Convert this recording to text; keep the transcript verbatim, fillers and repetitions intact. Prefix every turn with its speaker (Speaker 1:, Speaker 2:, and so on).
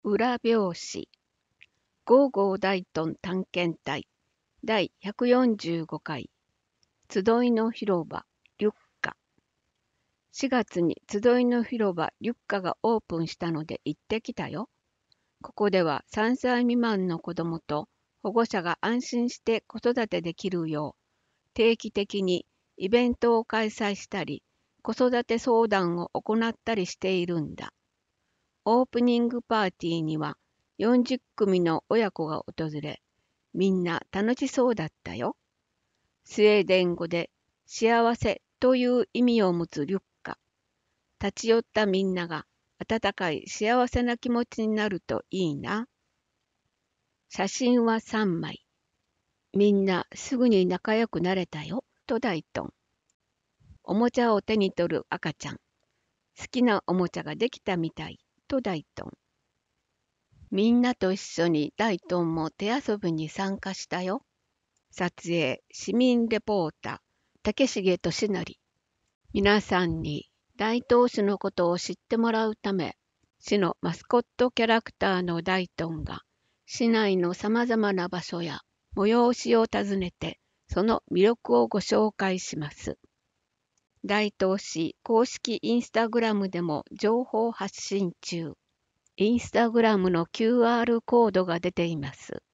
Speaker 1: 裏表紙ゴーゴー大屯探検隊第ひゃくよんじゅうごかい集いの広場リュッカしがつに集いの広場リュッカがオープンしたので行ってきたよ。ここではさんさい未満の子どもと保護者が安心して子育てできるよう定期的にイベントを開催したり子育て相談を行ったりしているんだ。オープニングパーティーにはよんじゅっくみの親子が訪れ、みんな楽しそうだったよ。スウェーデン語で幸せという意味を持つリュッカ。立ち寄ったみんなが温かい幸せな気持ちになるといいな。写真はさんまい。みんなすぐに仲良くなれたよ、とダイトン。おもちゃを手に取る赤ちゃん。好きなおもちゃができたみたい、とダイトン。みんなと一緒にダイトンも手遊びに参加したよ。撮影、市民レポーター、竹重俊成。皆さんに大東市のことを知ってもらうため、市のマスコットキャラクターのダイトンが、市内のさまざまな場所や催しを訪ねて、その魅力をご紹介します。大東市公式インスタグラムでも情報発信中。インスタグラムの キューアール コードが出ています。